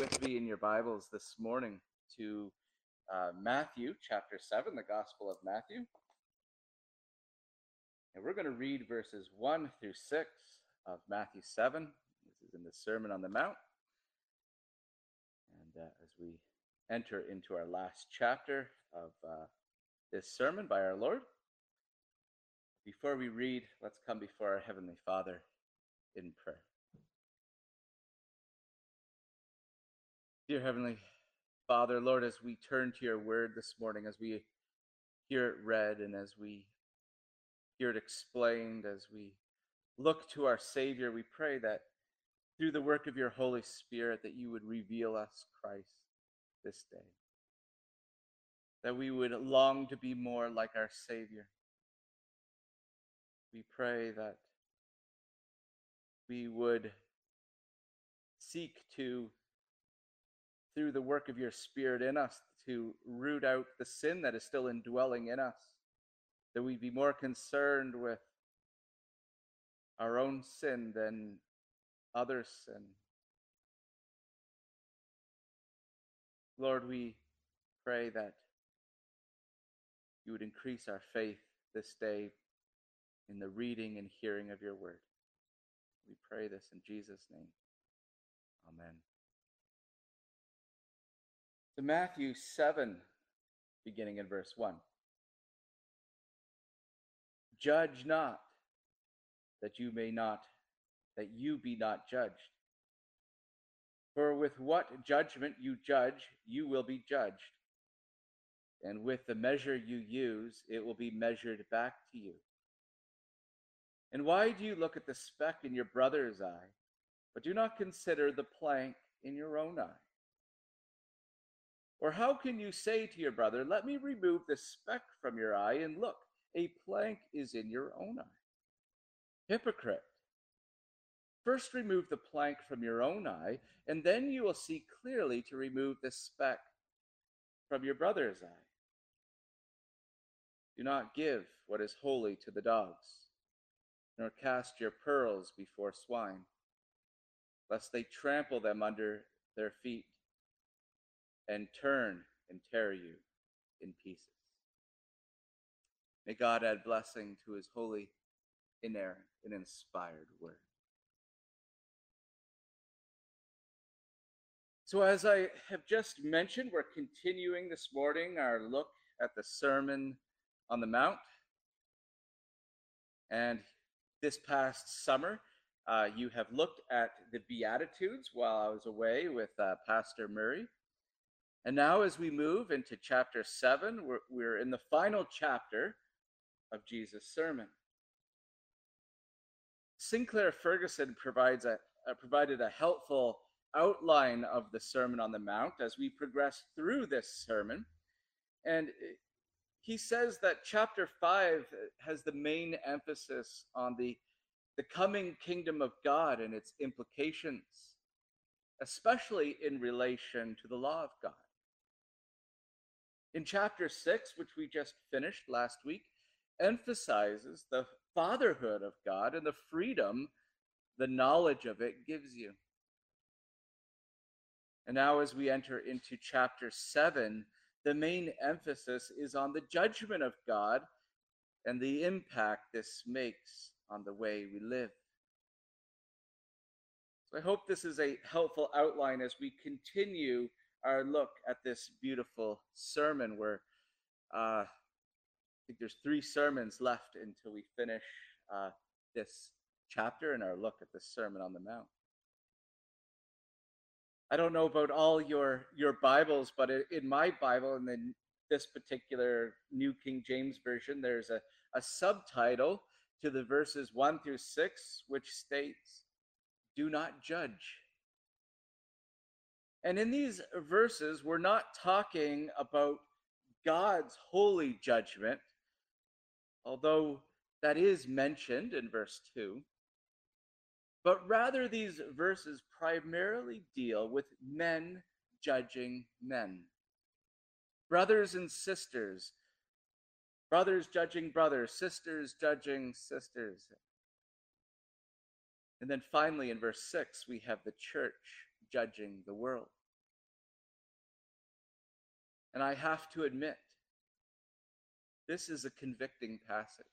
with me in your Bibles this morning to Matthew chapter 7, the Gospel of Matthew. And we're going to read verses 1 through 6 of Matthew 7. This is in the Sermon on the Mount. And as we enter into our last chapter of this sermon by our Lord, before we read, let's come before our Heavenly Father in prayer. Dear Heavenly Father, Lord, as we turn to your word this morning, as we hear it read and as we hear it explained, as we look to our Savior, we pray that through the work of your Holy Spirit that you would reveal us Christ this day, that we would long to be more like our Savior. We pray that we would seek to, through the work of your Spirit in us, to root out the sin that is still indwelling in us, that we be more concerned with our own sin than others' sin. Lord, we pray that you would increase our faith this day in the reading and hearing of your word. We pray this in Jesus' name. Amen. So Matthew 7, beginning in verse 1. Judge not, that you be not judged. For with what judgment you judge, you will be judged. And with the measure you use, it will be measured back to you. And why do you look at the speck in your brother's eye, but do not consider the plank in your own eye? Or how can you say to your brother, let me remove the speck from your eye, and look, a plank is in your own eye? Hypocrite! First remove the plank from your own eye, and then you will see clearly to remove the speck from your brother's eye. Do not give what is holy to the dogs, nor cast your pearls before swine, lest they trample them under their feet and turn and tear you in pieces. May God add blessing to his holy, inerrant, and inspired word. So as I have just mentioned, we're continuing this morning our look at the Sermon on the Mount. And this past summer, you have looked at the Beatitudes while I was away with Pastor Murray. And now as we move into chapter 7, we're in the final chapter of Jesus' sermon. Sinclair Ferguson provided a helpful outline of the Sermon on the Mount as we progress through this sermon. And he says that chapter 5 has the main emphasis on the coming kingdom of God and its implications, especially in relation to the law of God. In chapter 6, which we just finished last week, emphasizes the fatherhood of God and the freedom the knowledge of it gives you. And now as we enter into chapter 7, the main emphasis is on the judgment of God and the impact this makes on the way we live. So I hope this is a helpful outline as we continue our look at this beautiful sermon where I think there's 3 sermons left until we finish this chapter and our look at the Sermon on the Mount. I don't know about all your Bibles, but in my Bible, and then this particular New King James Version, there's a subtitle to the verses 1 through 6, which states, "Do not judge." And in these verses, we're not talking about God's holy judgment, although that is mentioned in verse 2. But rather, these verses primarily deal with men judging men. Brothers and sisters. Brothers judging brothers. Sisters judging sisters. And then finally, in verse 6, we have the church judging the world. And I have to admit, this is a convicting passage.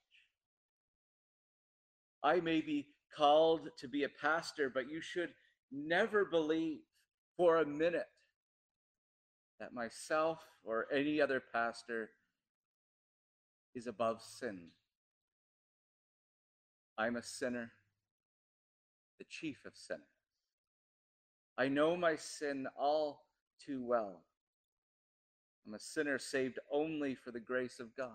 I may be called to be a pastor, but you should never believe for a minute that myself or any other pastor is above sin. I'm a sinner, the chief of sinners. I know my sin all too well. I'm a sinner saved only for the grace of God.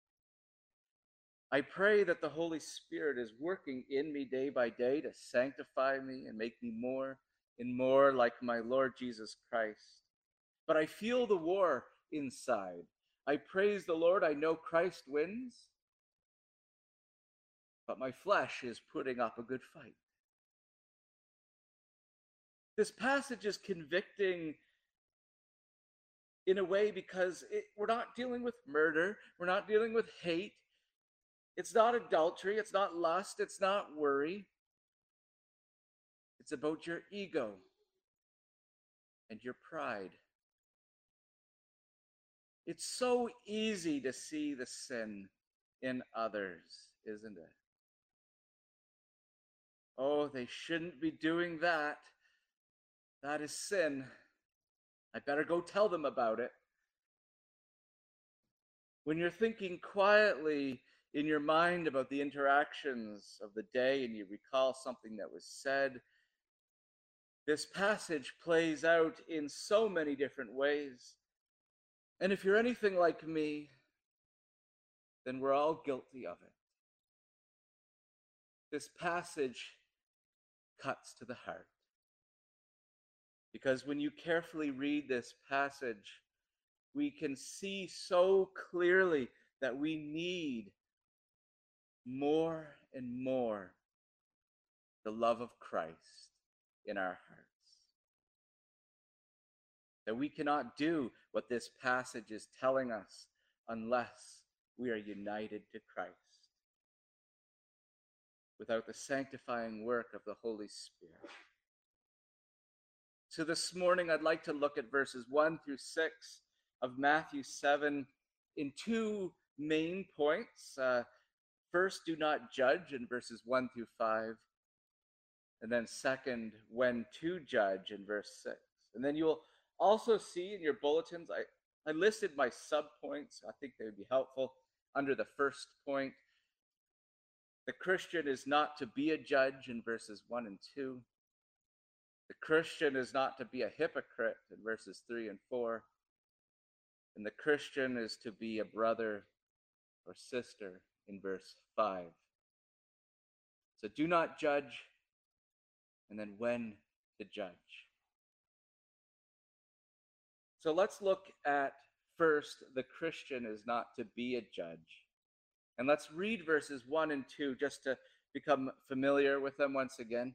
I pray that the Holy Spirit is working in me day by day to sanctify me and make me more and more like my Lord Jesus Christ. But I feel the war inside. I praise the Lord. I know Christ wins, but my flesh is putting up a good fight. This passage is convicting in a way because we're not dealing with murder. We're not dealing with hate. It's not adultery. It's not lust. It's not worry. It's about your ego and your pride. It's so easy to see the sin in others, isn't it? Oh, they shouldn't be doing that. That is sin. I better go tell them about it. When you're thinking quietly in your mind about the interactions of the day and you recall something that was said, this passage plays out in so many different ways. And if you're anything like me, then we're all guilty of it. This passage cuts to the heart. Because when you carefully read this passage, we can see so clearly that we need more and more the love of Christ in our hearts. That we cannot do what this passage is telling us unless we are united to Christ. Without the sanctifying work of the Holy Spirit. So this morning, I'd like to look at verses 1 through 6 of Matthew 7 in two main points. First, do not judge in verses 1 through 5. And then second, when to judge in verse 6. And then you'll also see in your bulletins, I listed my subpoints. I think they would be helpful. Under the first point, the Christian is not to be a judge in verses 1 and 2. The Christian is not to be a hypocrite in verses 3 and 4. And the Christian is to be a brother or sister in verse 5. So do not judge, and then when to judge. So let's look at first, the Christian is not to be a judge. And let's read verses 1 and 2 just to become familiar with them once again.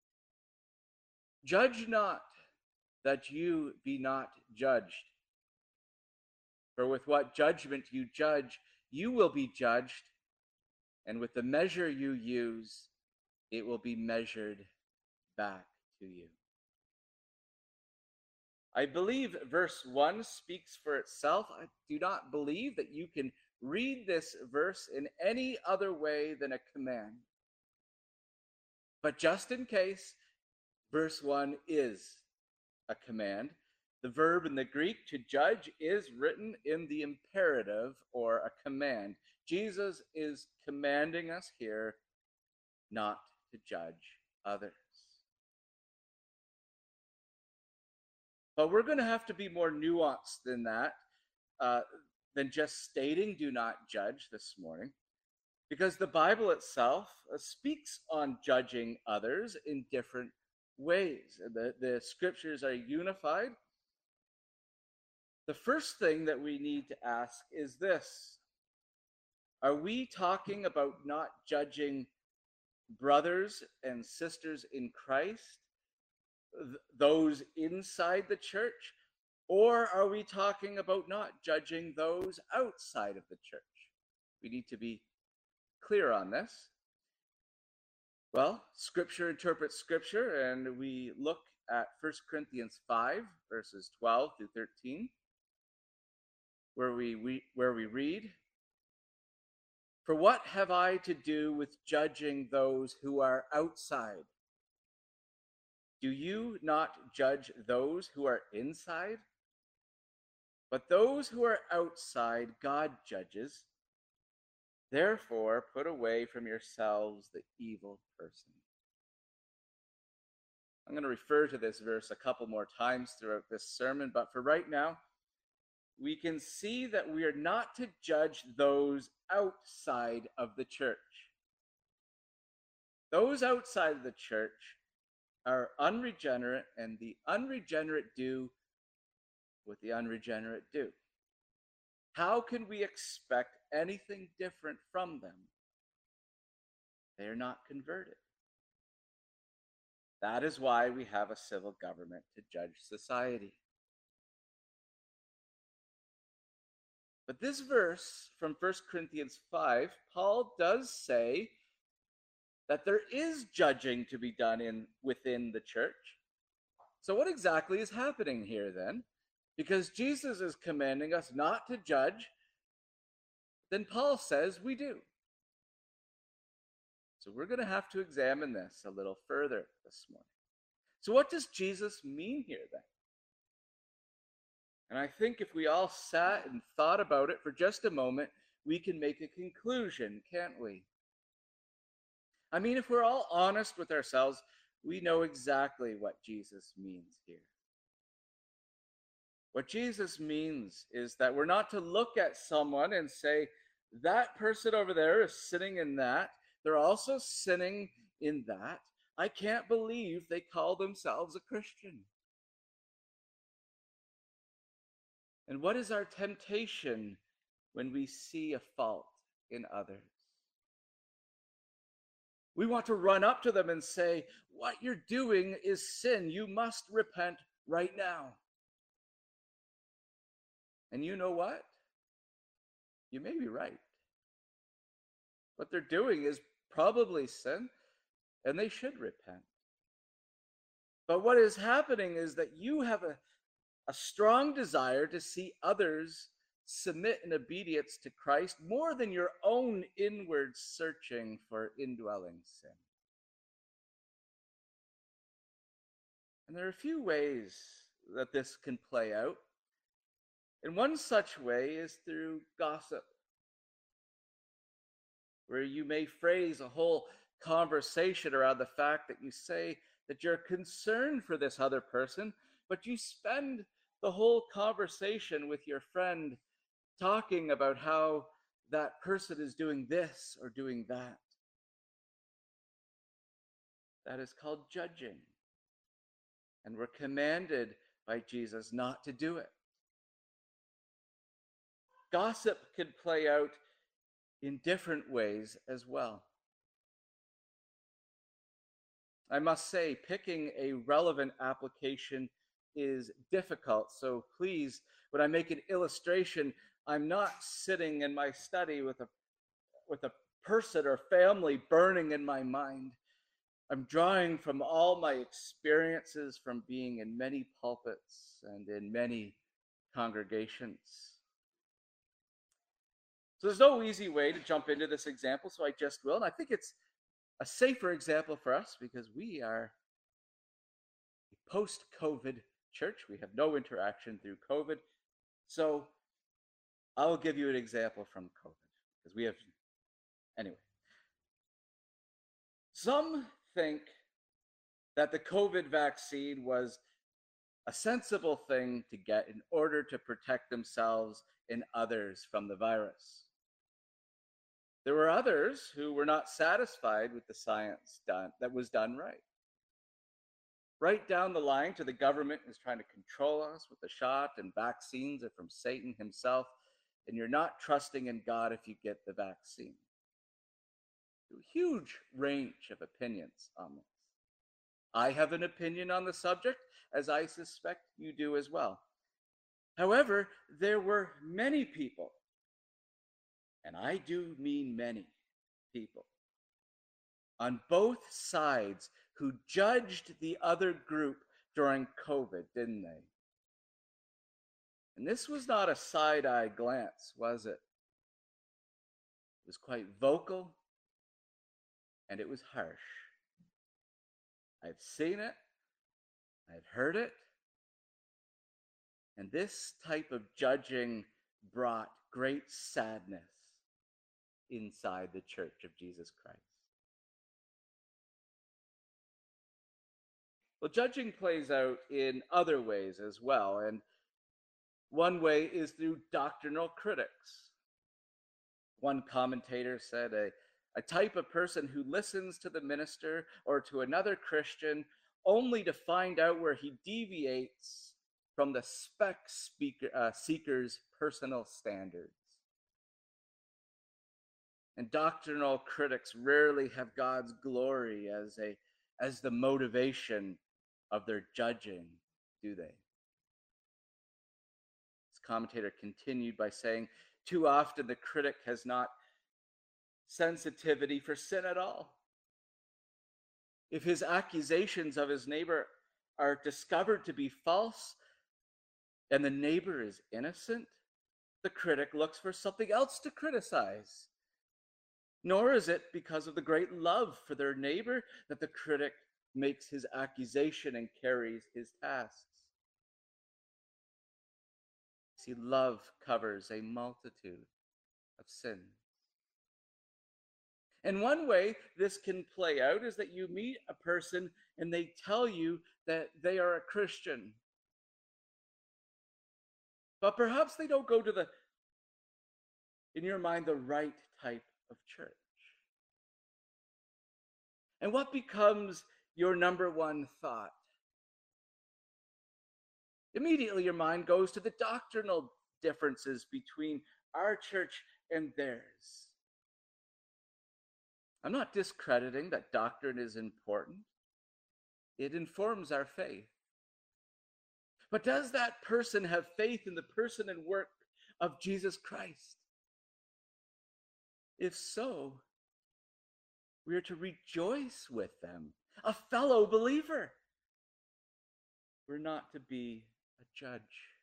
Judge not, that you be not judged. For with what judgment you judge, you will be judged, and with the measure you use, it will be measured back to you. I believe verse 1 speaks for itself. I do not believe that you can read this verse in any other way than a command. But just in case, verse 1 is a command. The verb in the Greek to judge is written in the imperative or a command. Jesus is commanding us here not to judge others. But we're going to have to be more nuanced than that, than just stating do not judge this morning, because the Bible itself speaks on judging others in different ways. The scriptures are unified. The first thing that we need to ask is this: are we talking about not judging brothers and sisters in Christ, those inside the church, or are we talking about not judging those outside of the church? We need to be clear on this. Well, Scripture interprets Scripture, and we look at 1 Corinthians 5, verses 12 through 13. where we read, "For what have I to do with judging those who are outside? Do you not judge those who are inside? But those who are outside God judges. Therefore, put away from yourselves the evil person." I'm going to refer to this verse a couple more times throughout this sermon, but for right now, we can see that we are not to judge those outside of the church. Those outside of the church are unregenerate, and the unregenerate do what the unregenerate do. How can we expect anything different from them? They are not converted. That is why we have a civil government to judge society. But this verse from 1 Corinthians 5, Paul does say that there is judging to be done within the church. So what exactly is happening here then? Because Jesus is commanding us not to judge, then Paul says we do. So we're going to have to examine this a little further this morning. So what does Jesus mean here then? And I think if we all sat and thought about it for just a moment, we can make a conclusion, can't we? I mean, if we're all honest with ourselves, we know exactly what Jesus means here. What Jesus means is that we're not to look at someone and say, that person over there is sinning in that. They're also sinning in that. I can't believe they call themselves a Christian. And what is our temptation when we see a fault in others? We want to run up to them and say, what you're doing is sin. You must repent right now. And you know what? You may be right. What they're doing is probably sin, and they should repent. But what is happening is that you have a strong desire to see others submit in obedience to Christ more than your own inward searching for indwelling sin. And there are a few ways that this can play out. And one such way is through gossip, where you may phrase a whole conversation around the fact that you say that you're concerned for this other person, but you spend the whole conversation with your friend talking about how that person is doing this or doing that. That is called judging. And we're commanded by Jesus not to do it. Gossip can play out in different ways as well. I must say, picking a relevant application is difficult. So please, when I make an illustration, I'm not sitting in my study with a person or family burning in my mind. I'm drawing from all my experiences from being in many pulpits and in many congregations. So there's no easy way to jump into this example, so I just will. And I think it's a safer example for us because we are a post-COVID church. We have no interaction through COVID. So I will give you an example from COVID because we have, anyway. Some think that the COVID vaccine was a sensible thing to get in order to protect themselves and others from the virus. There were others who were not satisfied with the science that was done right. Right down the line to the government is trying to control us with the shot, and vaccines are from Satan himself, and you're not trusting in God if you get the vaccine. A huge range of opinions on this. I have an opinion on the subject, as I suspect you do as well. However, there were many people, and I do mean many people, on both sides who judged the other group during COVID, didn't they? And this was not a side-eye glance, was it? It was quite vocal, and it was harsh. I've seen it, I've heard it, and this type of judging brought great sadness inside the Church of Jesus Christ. Well, judging plays out in other ways as well, and one way is through doctrinal critics. One commentator said a type of person who listens to the minister or to another Christian only to find out where he deviates from the seeker's personal standards. And doctrinal critics rarely have God's glory as the motivation of their judging, do they? This commentator continued by saying, too often the critic has not sensitivity for sin at all. If his accusations of his neighbor are discovered to be false and the neighbor is innocent, the critic looks for something else to criticize. Nor is it because of the great love for their neighbor that the critic makes his accusation and carries his tasks. See, love covers a multitude of sins. And one way this can play out is that you meet a person and they tell you that they are a Christian. But perhaps they don't go to in your mind, the right type of church. And what becomes your number one thought? Immediately your mind goes to the doctrinal differences between our church and theirs. I'm not discrediting that doctrine is important. It informs our faith. But does that person have faith in the person and work of Jesus Christ? If so, we are to rejoice with them, a fellow believer. We're not to be a judge.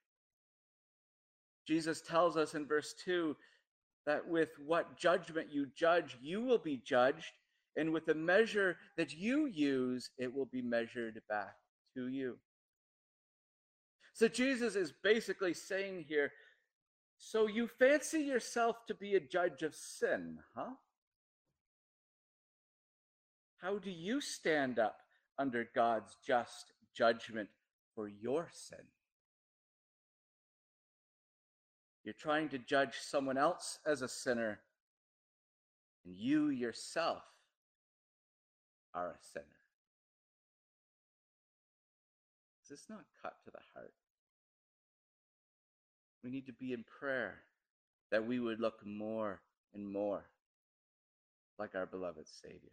Jesus tells us in verse 2 that with what judgment you judge, you will be judged, and with the measure that you use, it will be measured back to you. So Jesus is basically saying here, so you fancy yourself to be a judge of sin, huh? How do you stand up under God's just judgment for your sin? You're trying to judge someone else as a sinner, and you yourself are a sinner. Does this not cut to the heart? We need to be in prayer that we would look more and more like our beloved Savior.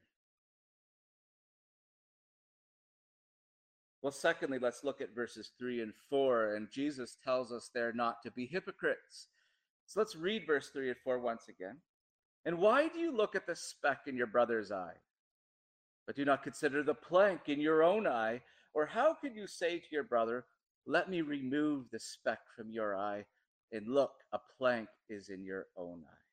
Well, secondly, let's look at verses 3 and 4, and Jesus tells us there not to be hypocrites. So let's read verse 3 and 4 once again. And why do you look at the speck in your brother's eye, but do not consider the plank in your own eye? Or how can you say to your brother, let me remove the speck from your eye, and look, a plank is in your own eye?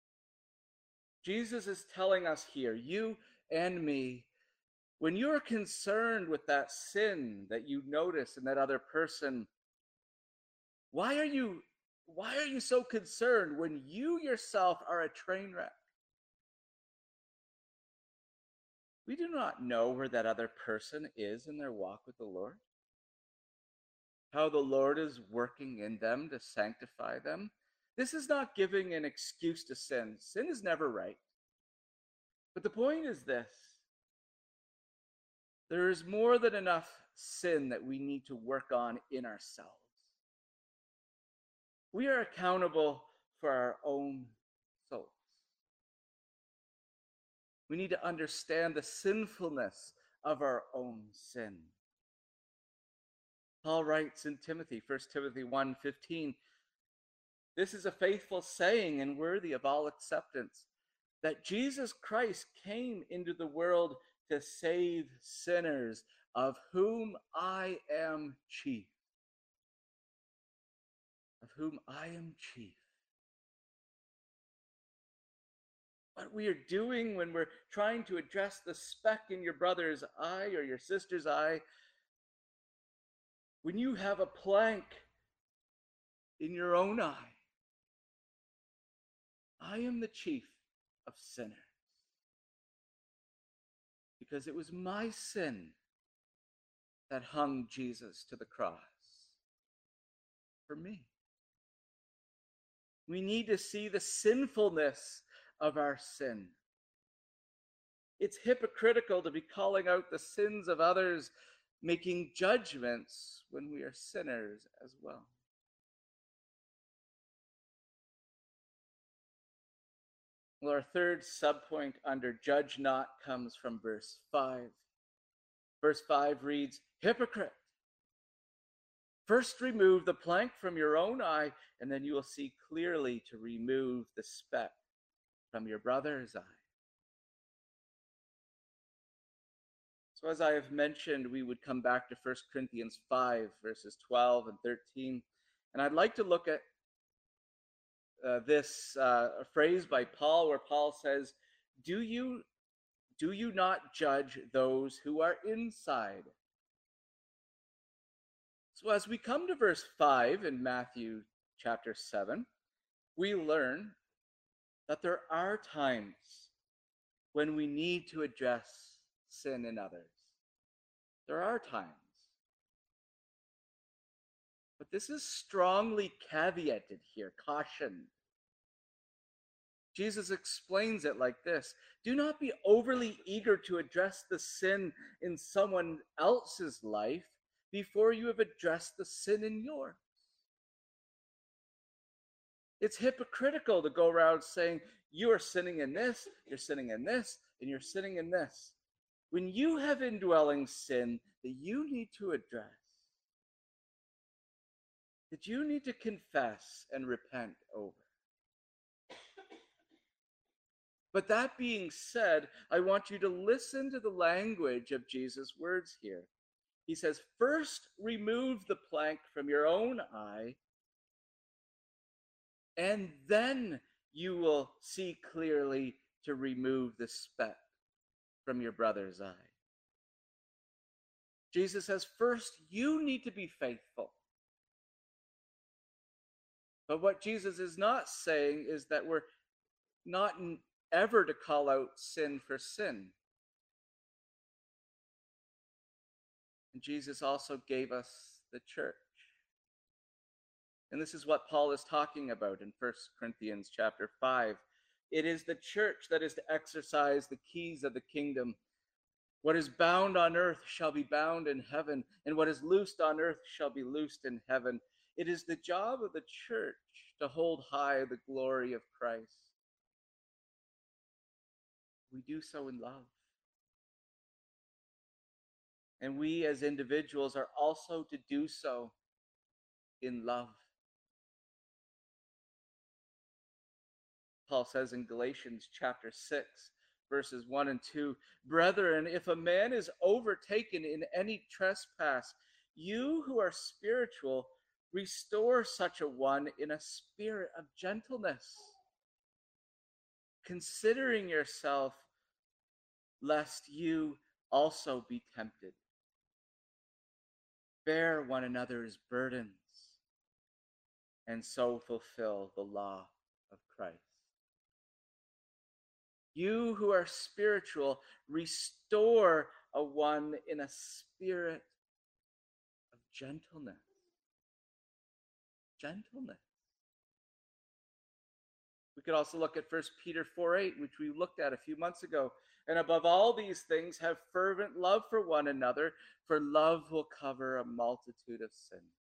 Jesus is telling us here, you and me, when you're concerned with that sin that you notice in that other person, why are you so concerned when you yourself are a train wreck? We do not know where that other person is in their walk with the Lord, how the Lord is working in them to sanctify them. This is not giving an excuse to sin. Sin is never right. But the point is this: there is more than enough sin that we need to work on in ourselves. We are accountable for our own souls. We need to understand the sinfulness of our own sin. Paul writes in Timothy, 1 Timothy 1:15, this is a faithful saying and worthy of all acceptance, that Jesus Christ came into the world to save sinners, of whom I am chief. A whom I am chief. What we are doing when we're trying to address the speck in your brother's eye or your sister's eye, when you have a plank in your own eye, I am the chief of sinners. Because it was my sin that hung Jesus to the cross for me. We need to see the sinfulness of our sin. It's hypocritical to be calling out the sins of others, making judgments when we are sinners as well. Well, our third subpoint under judge not comes from verse 5. Verse 5 reads, hypocrite, first remove the plank from your own eye, and then you will see clearly to remove the speck from your brother's eye. So as I have mentioned, we would come back to 1 Corinthians 5, verses 12 and 13. And I'd like to look at this phrase by Paul, where Paul says, do you not judge those who are inside? So as we come to verse 5 in Matthew chapter 7, we learn that there are times when we need to address sin in others. There are times. But this is strongly caveated here, cautioned. Jesus explains it like this: do not be overly eager to address the sin in someone else's life before you have addressed the sin in yours. It's hypocritical to go around saying, you are sinning in this, you're sinning in this, and you're sinning in this, when you have indwelling sin that you need to address, that you need to confess and repent over. But that being said, I want you to listen to the language of Jesus' words here. He says, first remove the plank from your own eye, and then you will see clearly to remove the speck from your brother's eye. Jesus says, first, you need to be faithful. But what Jesus is not saying is that we're not ever to call out sin for sin. And Jesus also gave us the church. And this is what Paul is talking about in 1 Corinthians chapter 5. It is the church that is to exercise the keys of the kingdom. What is bound on earth shall be bound in heaven, and what is loosed on earth shall be loosed in heaven. It is the job of the church to hold high the glory of Christ. We do so in love. And we as individuals are also to do so in love. Paul says in Galatians chapter 6, verses 1 and 2, brethren, if a man is overtaken in any trespass, you who are spiritual, restore such a one in a spirit of gentleness, considering yourself, lest you also be tempted. Bear one another's burdens, and so fulfill the law of Christ. You who are spiritual, restore a one in a spirit of gentleness. Gentleness. We could also look at 1 Peter 4:8, which we looked at a few months ago. And above all these things, have fervent love for one another, for love will cover a multitude of sins.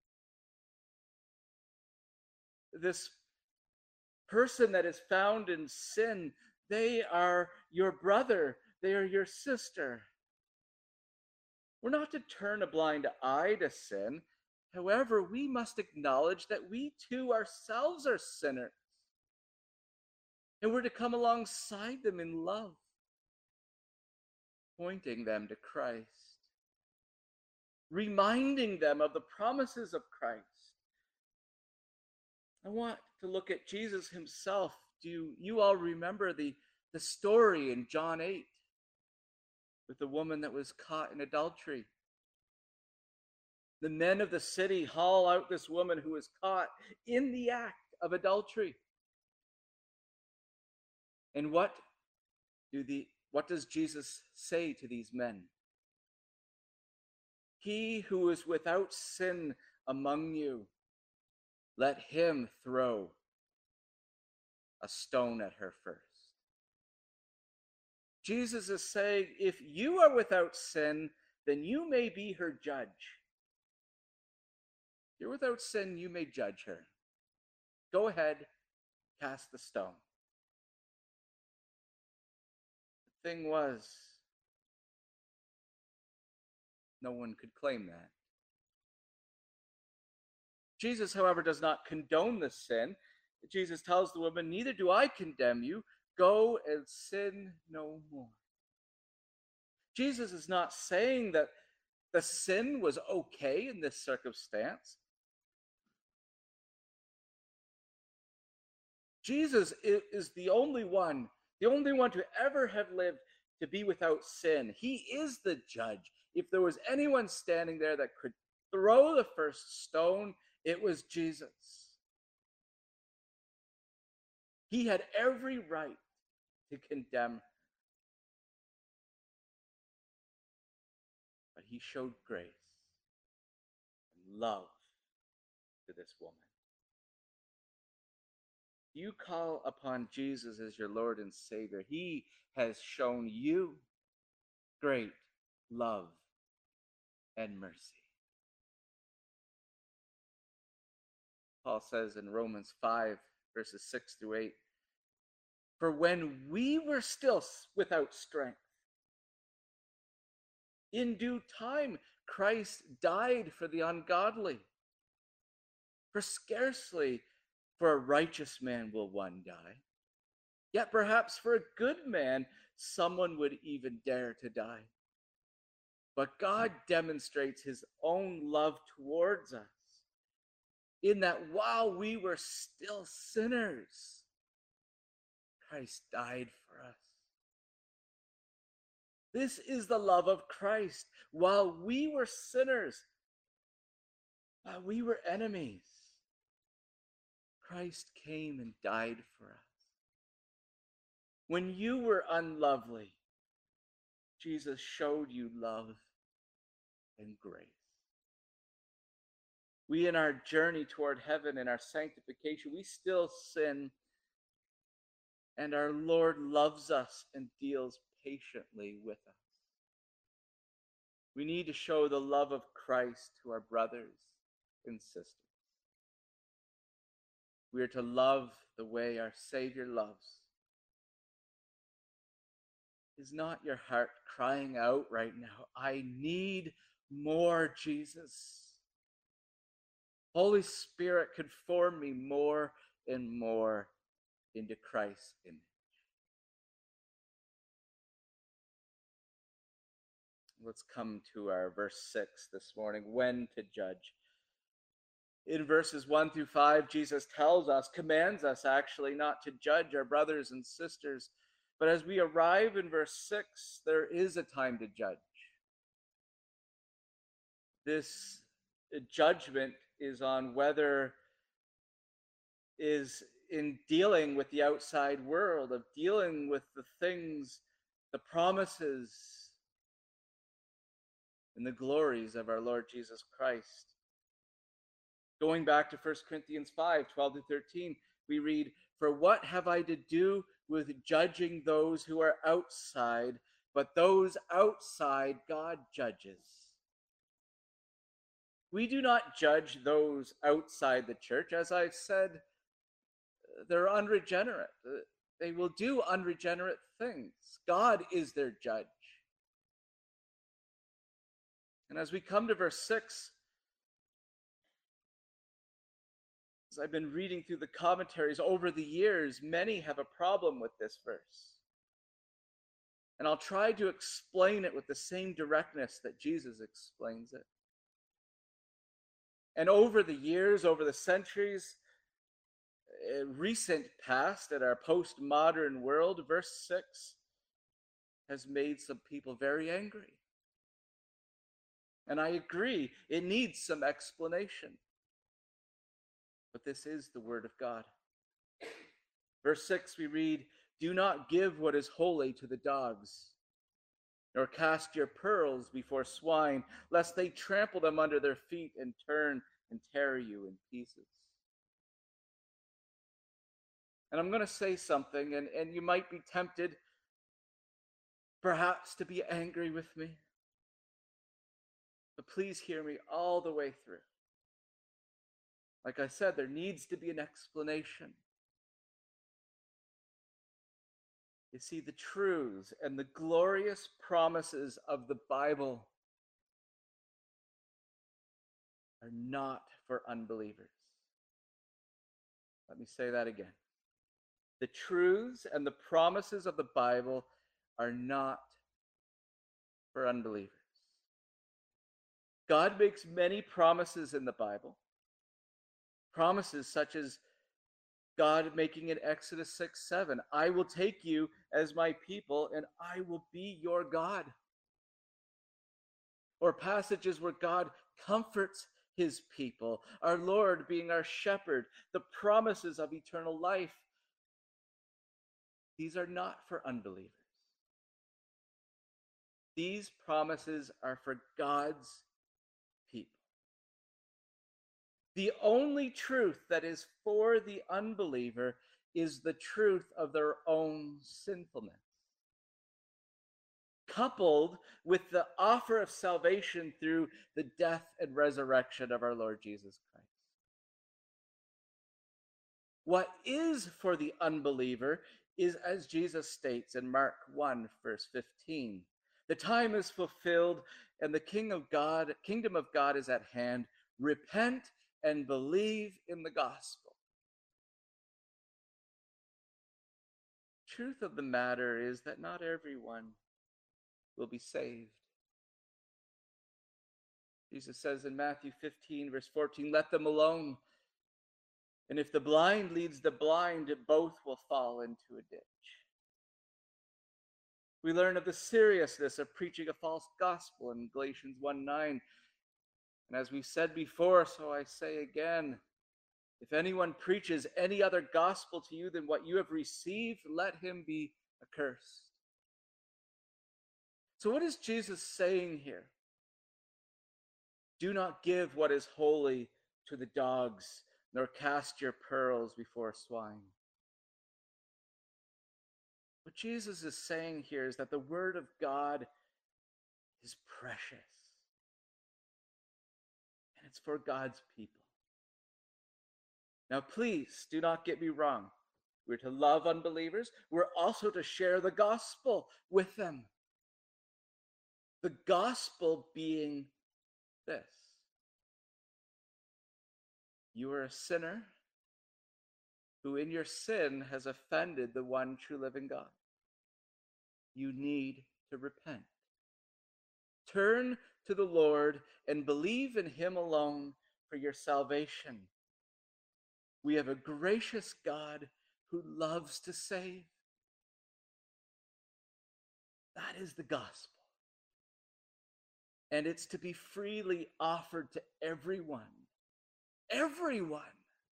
This person that is found in sin, they are your brother, they are your sister. We're not to turn a blind eye to sin. However, we must acknowledge that we too ourselves are sinners. And we're to come alongside them in love, pointing them to Christ, reminding them of the promises of Christ, I want to look at Jesus himself. Do you all remember the story in John 8 with the woman that was caught in adultery? The men of the city haul out this woman who was caught in the act of adultery. And what does Jesus say to these men? He who is without sin among you, let him throw a stone at her first. Jesus is saying, if you are without sin, then you may be her judge. If you're without sin, you may judge her. Go ahead, cast the stone. The thing was, no one could claim that. Jesus, however, does not condone this sin. Jesus tells the woman, neither do I condemn you. Go and sin no more. Jesus is not saying that the sin was okay in this circumstance. Jesus is the only one to ever have lived to be without sin. He is the judge. If there was anyone standing there that could throw the first stone, it was Jesus. He had every right to condemn her. But he showed grace and love to this woman. You call upon Jesus as your Lord and Savior. He has shown you great love and mercy. Paul says in Romans 5, verses 6 through 8, for when we were still without strength, in due time Christ died for the ungodly. For scarcely for a righteous man will one die. Yet perhaps for a good man, someone would even dare to die. But God demonstrates his own love towards us in that while we were still sinners, Christ died for us. This is the love of Christ. While we were sinners, while we were enemies, Christ came and died for us. When you were unlovely, Jesus showed you love and grace. We, in our journey toward heaven and our sanctification, we still sin, and our Lord loves us and deals patiently with us. We need to show the love of Christ to our brothers and sisters. We are to love the way our Savior loves. Is not your heart crying out right now, I need more Jesus? Holy Spirit, conform me more and more into Christ's image. Let's come to our verse 6 this morning, when to judge. In verses 1 through 5, Jesus tells us, commands us actually, not to judge our brothers and sisters. But as we arrive in verse 6, there is a time to judge. This judgment is on whether is in dealing with the outside world, of dealing with the things, the promises, and the glories of our Lord Jesus Christ. Going back to 1 Corinthians 5, 12 to 13, we read, for what have I to do with judging those who are outside? But those outside God judges. We do not judge those outside the church. As I've said, they're unregenerate. They will do unregenerate things. God is their judge. And as we come to verse 6, as I've been reading through the commentaries over the years, many have a problem with this verse. And I'll try to explain it with the same directness that Jesus explains it. And over the years, over the centuries, recent past, in our postmodern world, verse 6 has made some people very angry. And I agree, it needs some explanation. But this is the word of God. Verse 6, we read, "Do not give what is holy to the dogs, nor cast your pearls before swine, lest they trample them under their feet and turn and tear you in pieces." And I'm going to say something, and you might be tempted perhaps to be angry with me. But please hear me all the way through. Like I said, there needs to be an explanation. You see, the truths and the glorious promises of the Bible are not for unbelievers. Let me say that again. The truths and the promises of the Bible are not for unbelievers. God makes many promises in the Bible. Promises such as God making in Exodus 6:7, "I will take you as my people and I will be your God." Or passages where God comforts his people, our Lord being our shepherd, the promises of eternal life. These are not for unbelievers. These promises are for God's people. The only truth that is for the unbeliever is the truth of their own sinfulness, coupled with the offer of salvation through the death and resurrection of our Lord Jesus Christ. What is for the unbeliever is, as Jesus states in Mark 1, verse 15, "The time is fulfilled and the kingdom of God is at hand. Repent and believe in the gospel." Truth of the matter is that not everyone will be saved. Jesus says in Matthew 15, verse 14, "Let them alone. And if the blind leads the blind, both will fall into a ditch." We learn of the seriousness of preaching a false gospel in Galatians 1:9. And as we've said before, so I say again, if anyone preaches any other gospel to you than what you have received, let him be accursed. So what is Jesus saying here? Do not give what is holy to the dogs, nor cast your pearls before swine. What Jesus is saying here is that the word of God is precious. And it's for God's people. Now, please do not get me wrong. We're to love unbelievers. We're also to share the gospel with them. The gospel being this: you are a sinner who in your sin has offended the one true living God. You need to repent. Turn to the Lord and believe in him alone for your salvation. We have a gracious God who loves to save. That is the gospel. And it's to be freely offered to everyone. Everyone.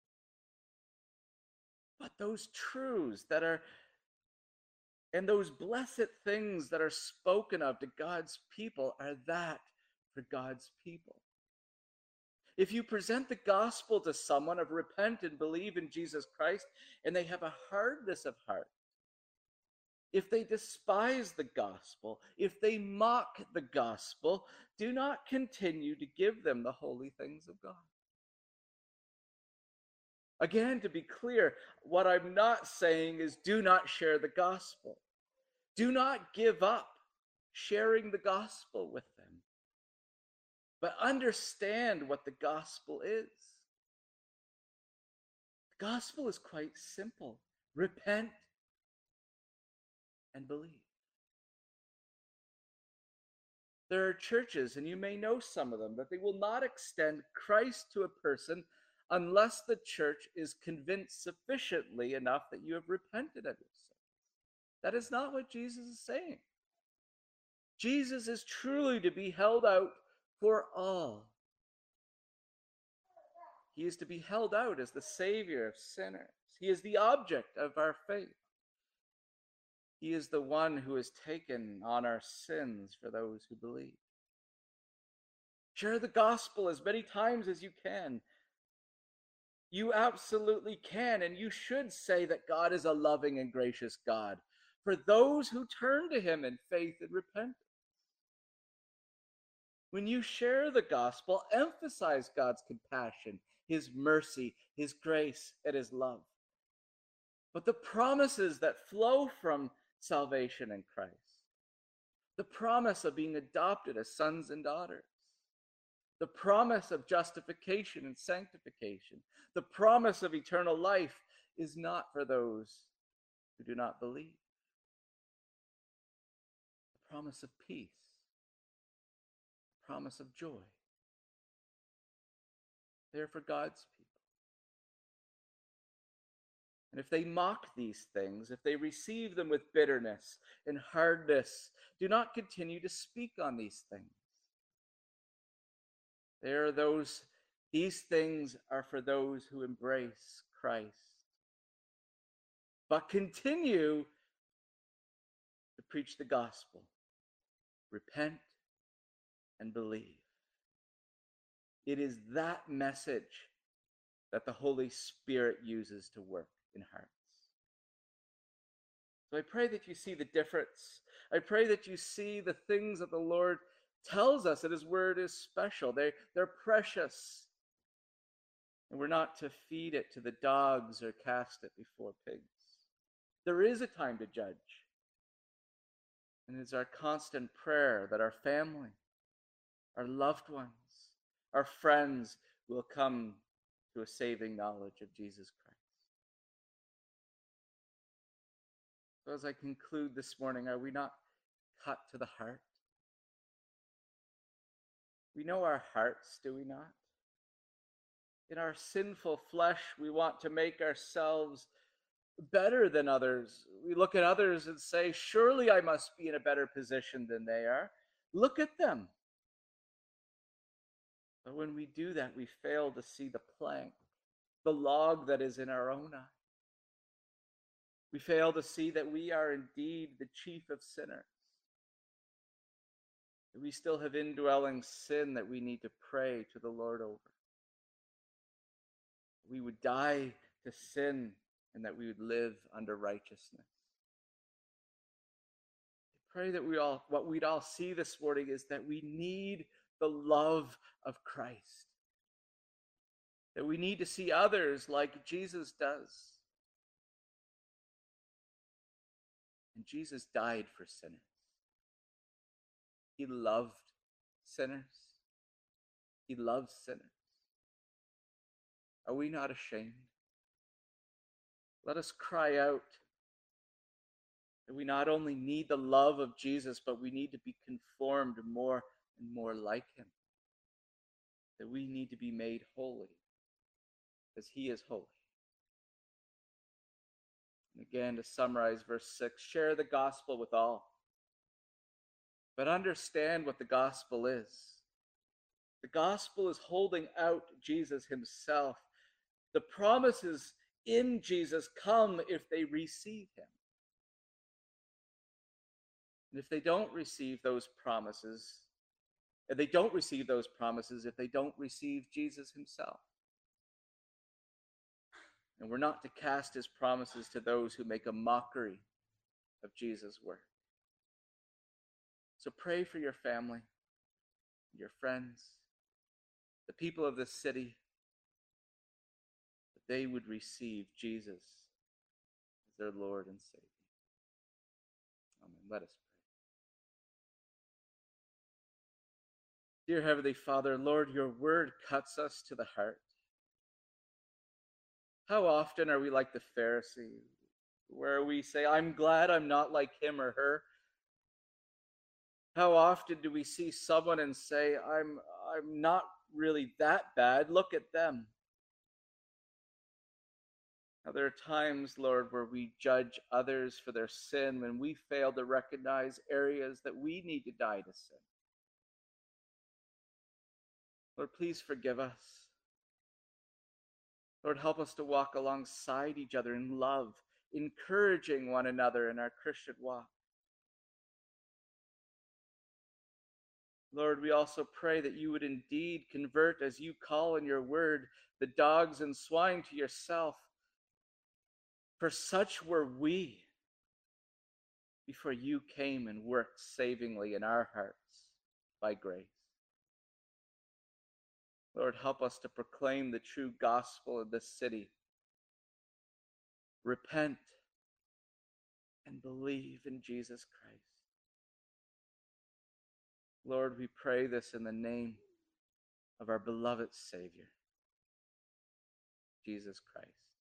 But those truths that are, and those blessed things that are spoken of to God's people are that for God's people. If you present the gospel to someone of repent and believe in Jesus Christ, and they have a hardness of heart, if they despise the gospel, if they mock the gospel, do not continue to give them the holy things of God. Again, to be clear, what I'm not saying is do not share the gospel. Do not give up sharing the gospel with them. But understand what the gospel is. The gospel is quite simple. Repent and believe. There are churches, and you may know some of them, that they will not extend Christ to a person unless the church is convinced sufficiently enough that you have repented of your sins. That is not what Jesus is saying. Jesus is truly to be held out for all. He is to be held out as the Savior of sinners. He is the object of our faith. He is the one who has taken on our sins for those who believe. Share the gospel as many times as you can. You absolutely can, and you should say that God is a loving and gracious God for those who turn to him in faith and repentance. When you share the gospel, emphasize God's compassion, his mercy, his grace, and his love. But the promises that flow from salvation in Christ, the promise of being adopted as sons and daughters, the promise of justification and sanctification, the promise of eternal life is not for those who do not believe. The promise of peace, the promise of joy, they're for God's people. And if they mock these things, if they receive them with bitterness and hardness, do not continue to speak on these things. These things are for those who embrace Christ. But continue to preach the gospel. Repent and believe. It is that message that the Holy Spirit uses to work in hearts. So I pray that you see the difference. I pray that you see the things that the Lord tells us that his word is special. They're precious. And we're not to feed it to the dogs or cast it before pigs. There is a time to judge. And it's our constant prayer that our family, our loved ones, our friends will come to a saving knowledge of Jesus Christ. So as I conclude this morning, are we not cut to the heart? We know our hearts, do we not? In our sinful flesh, we want to make ourselves better than others. We look at others and say, surely I must be in a better position than they are. Look at them. But when we do that, we fail to see the plank, the log that is in our own eye. We fail to see that we are indeed the chief of sinners. That we still have indwelling sin that we need to pray to the Lord over. We would die to sin and that we would live under righteousness. I pray that what we'd all see this morning is that we need the love of Christ. That we need to see others like Jesus does. And Jesus died for sinners. He loved sinners. He loves sinners. Are we not ashamed? Let us cry out that we not only need the love of Jesus, but we need to be conformed more and more like him. That we need to be made holy as he is holy. And again, to summarize verse 6, share the gospel with all. But understand what the gospel is. The gospel is holding out Jesus himself. The promises in Jesus come if they receive him. And if they don't receive those promises, if they don't receive Jesus himself. And we're not to cast his promises to those who make a mockery of Jesus' work. So pray for your family, your friends, the people of this city, that they would receive Jesus as their Lord and Savior. Amen. Let us pray. Dear Heavenly Father, Lord, your word cuts us to the heart. How often are we like the Pharisee, where we say, I'm glad I'm not like him or her? How often do we see someone and say, I'm not really that bad, look at them. Now, there are times, Lord, where we judge others for their sin when we fail to recognize areas that we need to die to sin. Lord, please forgive us. Lord, help us to walk alongside each other in love, encouraging one another in our Christian walk. Lord, we also pray that you would indeed convert, as you call in your word, the dogs and swine to yourself. For such were we before you came and worked savingly in our hearts by grace. Lord, help us to proclaim the true gospel in this city. Repent and believe in Jesus Christ. Lord, we pray this in the name of our beloved Savior, Jesus Christ.